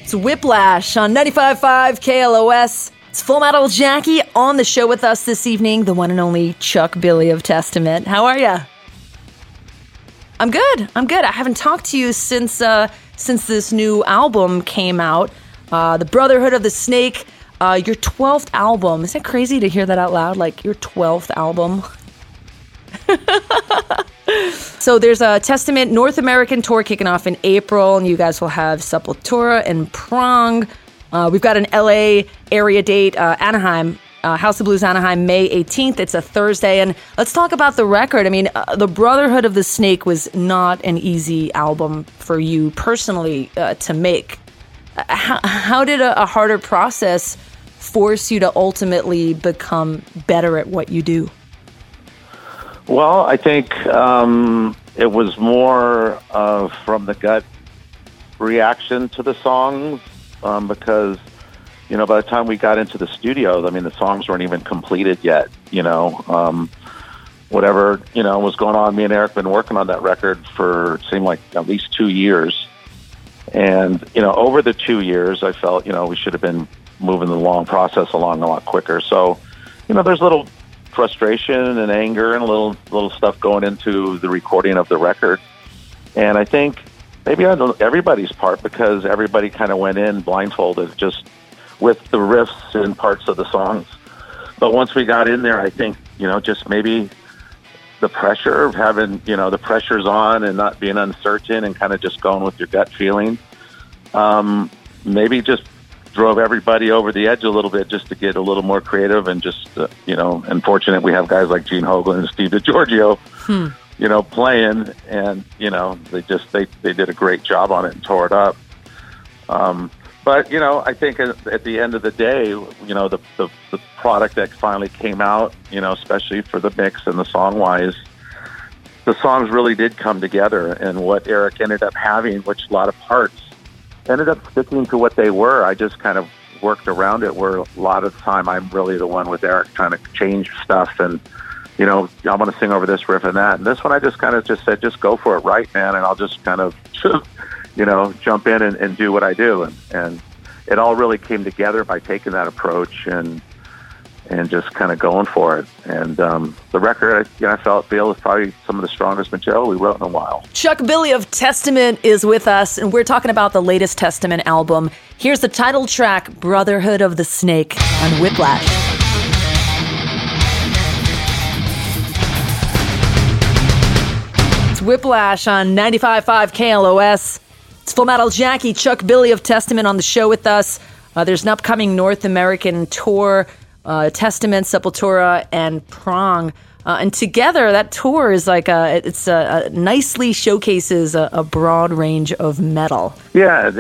It's Whiplash on 95.5 KLOS. It's Full Metal Jackie on the show with us this evening, the one and only Chuck Billy of Testament. How are you? I'm good. I haven't talked to you since this new album came out, The Brotherhood of the Snake, your 12th album. Isn't it crazy to hear that out loud? Like, your 12th album? So there's a Testament North American tour kicking off in April, and you guys will have Sepultura and Prong. We've got an LA area date, Anaheim, House of Blues Anaheim, May 18th. It's a Thursday. And let's talk about the record. I mean, The Brotherhood of the Snake was not an easy album for you personally to make. How did a harder process force you to ultimately become better at what you do? Well, I think it was more from the gut reaction to the songs because, you know, by the time we got into the studio, I mean, the songs weren't even completed yet, you know. Whatever, you know, was going on, me and Eric been working on that record for, it seemed like, at least 2 years. And, you know, over the 2 years, I felt, you know, we should have been moving the long process along a lot quicker. So, you know, there's little frustration and anger and a little stuff going into the recording of the record. And I think maybe on everybody's part, because everybody kind of went in blindfolded just with the riffs and parts of the songs. But once we got in there, I think, you know, just maybe the pressure of having, you know, the pressure's on and not being uncertain and kind of just going with your gut feeling, maybe just drove everybody over the edge a little bit just to get a little more creative and just, you know, unfortunate we have guys like Gene Hoglan and Steve DiGiorgio, you know, playing, and, you know, they did a great job on it and tore it up. But, you know, I think at the end of the day, you know, the product that finally came out, you know, especially for the mix and the song-wise, the songs really did come together, and what Eric ended up having, which a lot of parts ended up sticking to what they were. I just kind of worked around it, where a lot of the time I'm really the one with Eric trying to change stuff and, you know, I want to sing over this riff and that. And this one I just kind of just said, just go for it, right, man, and I'll just kind of, you know, jump in and do what I do. And it all really came together by taking that approach and just kind of going for it. And the record, I feel is probably some of the strongest material we wrote in a while. Chuck Billy of Testament is with us, and we're talking about the latest Testament album. Here's the title track, Brotherhood of the Snake, on Whiplash. It's Whiplash on 95.5 KLOS. It's Full Metal Jackie, Chuck Billy of Testament on the show with us. There's an upcoming North American tour, Testament, Sepultura, and Prong. And together, that tour is like nicely showcases a broad range of metal. Yeah,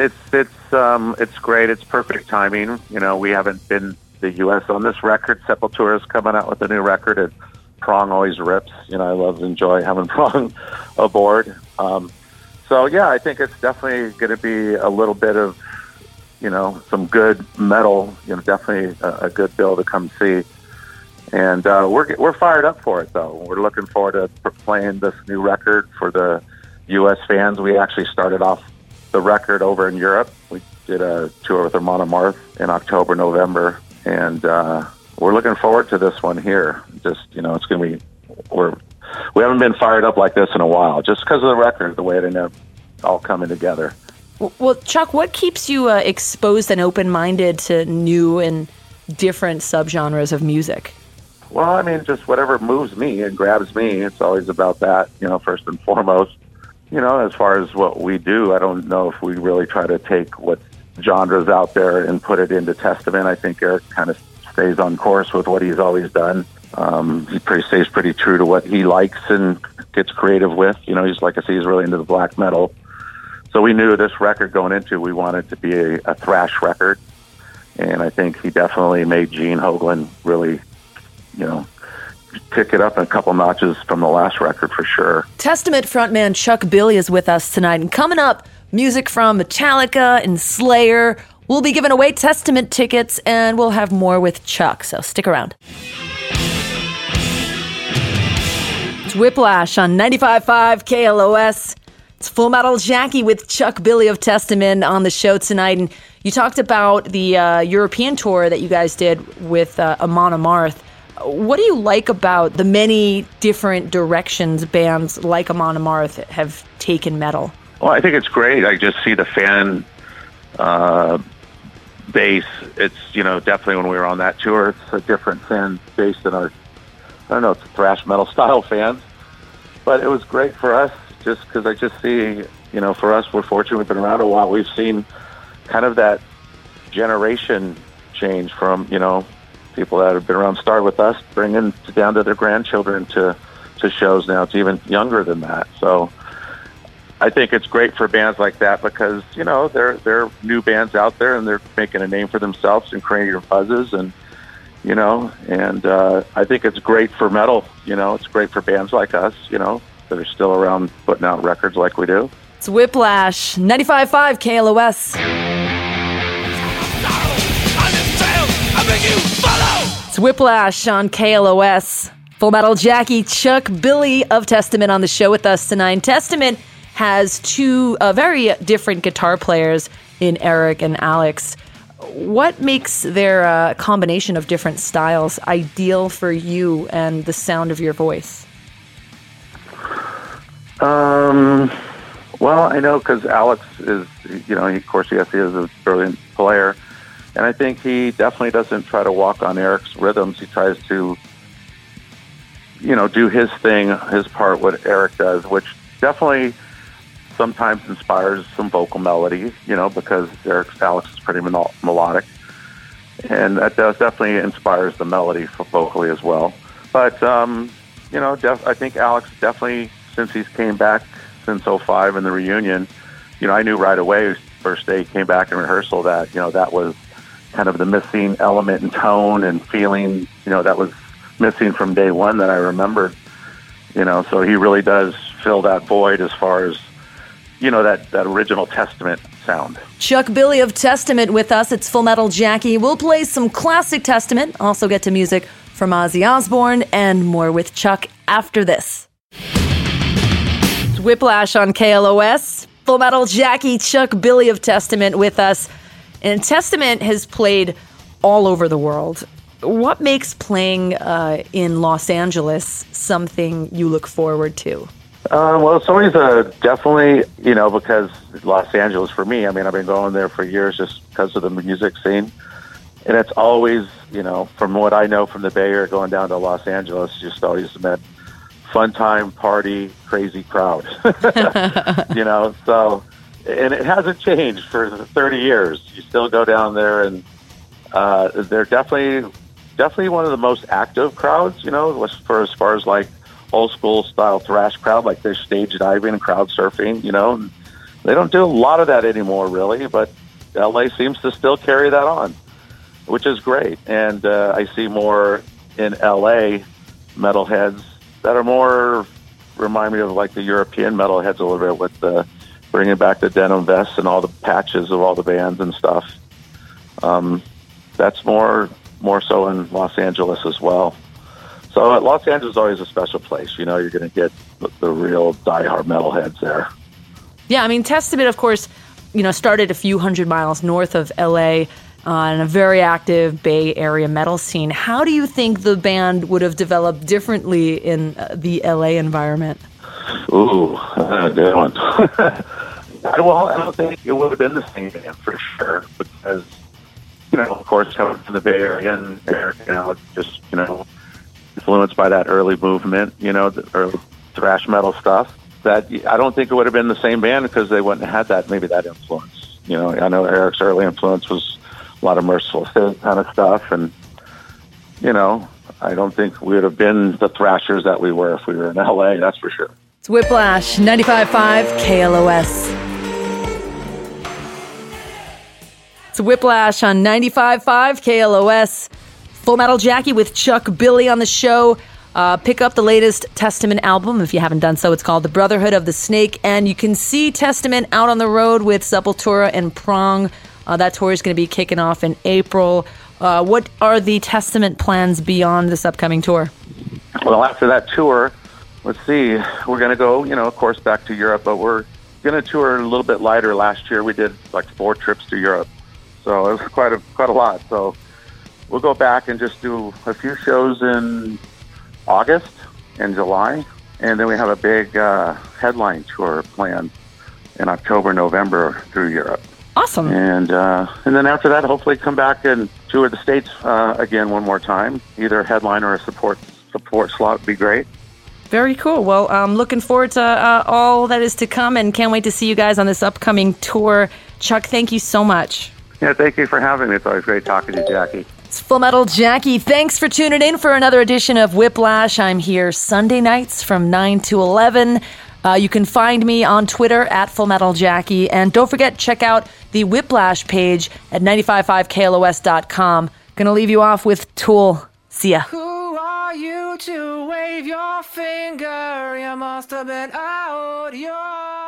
it's great. It's perfect timing. You know, we haven't been the U.S. on this record. Sepultura is coming out with a new record, and Prong always rips. You know, I love and enjoy having Prong aboard. So yeah, I think it's definitely going to be a little bit of, you know, some good metal, you know, definitely a good bill to come see. And we're fired up for it, though. We're looking forward to playing this new record for the U.S. fans. We actually started off the record over in Europe. We did a tour with Amon Amarth in October, November, and we're looking forward to this one here. Just, you know, it's going to be, we haven't been fired up like this in a while, just because of the record, the way it ended up all coming together. Well, Chuck, what keeps you exposed and open-minded to new and different subgenres of music? Well, I mean, just whatever moves me and grabs me. It's always about that, you know, first and foremost. You know, as far as what we do, I don't know if we really try to take what genres out there and put it into Testament. I think Eric kind of stays on course with what he's always done. He stays pretty true to what he likes and gets creative with. You know, he's, like I say, he's really into the black metal. So we knew this record going into, we wanted to be a thrash record. And I think he definitely made Gene Hoglan really, you know, pick it up a couple notches from the last record for sure. Testament frontman Chuck Billy is with us tonight. And coming up, music from Metallica and Slayer. We'll be giving away Testament tickets, and we'll have more with Chuck. So stick around. It's Whiplash on 95.5 KLOS. It's Full Metal Jackie with Chuck Billy of Testament on the show tonight. And You talked about the European tour that you guys did with Amon Amarth. What do you like about the many different directions bands like Amon Amarth have taken metal? Well, I think it's great. I just see the fan base. It's, definitely when we were on that tour, it's a different fan base than our, it's thrash metal style fans. But it was great for us just because I just see, for us, we're fortunate we've been around a while. We've seen kind of that generation change from, people that have been around, start with us, bringing down to their grandchildren to shows now. It's even younger than that. So I think it's great for bands like that because, they're new bands out there and they're making a name for themselves and creating buzzes and, I think it's great for metal. It's great for bands like us, that are still around putting out records like we do. It's Whiplash, 95.5 KLOS. It's Whiplash on KLOS. Full Metal Jackie, Chuck Billy of Testament on the show with us tonight. Testament has two very different guitar players in Eric and Alex. What makes their combination of different styles ideal for you and the sound of your voice? Well, I know because Alex is, of course, yes, he is a brilliant player. And I think he definitely doesn't try to walk on Eric's rhythms. He tries to, do his thing, his part, what Eric does, which definitely sometimes inspires some vocal melody, because Alex is pretty melodic. And that definitely inspires the melody vocally as well. But, I think Alex definitely, since he's came back since 2005 in the reunion, I knew right away, first day he came back in rehearsal that, that was kind of the missing element and tone and feeling, that was missing from day one that I remembered, so he really does fill that void as far as, that original Testament sound. Chuck Billy of Testament with us. It's Full Metal Jackie. We'll play some classic Testament, also get to music from Ozzy Osbourne, and more with Chuck after this. It's Whiplash on KLOS. Full Metal Jackie, Chuck Billy of Testament with us. And Testament has played all over the world. What makes playing in Los Angeles something you look forward to? Well, it's always definitely, because Los Angeles for me, I've been going there for years just because of the music scene. And it's always, from what I know from the Bay Area going down to Los Angeles, just always meant fun time, party, crazy crowd. So... And it hasn't changed for 30 years. You still go down there, and they're definitely one of the most active crowds, for as far as like old school style thrash crowd, like they're stage diving and crowd surfing, They don't do a lot of that anymore, really, but LA seems to still carry that on, which is great. And I see more in LA metalheads that are more, remind me of like the European metalheads a little bit with the bringing back the denim vests and all the patches of all the bands and stuff. That's more so in Los Angeles as well. So Los Angeles is always a special place. You're going to get the real diehard metalheads there. Yeah, Testament, of course, started a few hundred miles north of L.A. In a very active Bay Area metal scene. How do you think the band would have developed differently in the L.A. environment? Ooh, good one. Well, I don't think it would have been the same band for sure because, of course, coming from the Bay Area and Eric, just, influenced by that early movement, the early thrash metal stuff, that I don't think it would have been the same band because they wouldn't have had that influence. I know Eric's early influence was a lot of Merciful Fate kind of stuff, and, I don't think we would have been the thrashers that we were if we were in LA, that's for sure. It's Whiplash, 95.5 KLOS. It's Whiplash on 95.5 KLOS. Full Metal Jackie with Chuck Billy on the show. Pick up the latest Testament album if you haven't done so. It's called The Brotherhood of the Snake, and you can see Testament out on the road with Sepultura and Prong. That tour is going to be kicking off in April. What are the Testament plans beyond this upcoming tour? Well, after that tour, let's see, we're going to go, of course, back to Europe, but we're going to tour a little bit lighter. Last year we did like 4 trips to Europe. So it was quite a lot. So we'll go back and just do a few shows in August and July, and then we have a big headline tour planned in October, November through Europe. Awesome. And then after that, hopefully come back and tour the States again one more time. Either a headline or a support slot would be great. Very cool. Well, I'm looking forward to all that is to come, and can't wait to see you guys on this upcoming tour. Chuck, thank you so much. Yeah, thank you for having me. It's always great talking to you, Jackie. It's Full Metal Jackie. Thanks for tuning in for another edition of Whiplash. I'm here Sunday nights from 9 to 11. You can find me on Twitter at Full Metal Jackie. And don't forget, check out the Whiplash page at 955KLOS.com. Gonna leave you off with Tool. See ya. Who are you to wave your finger? You must have been out your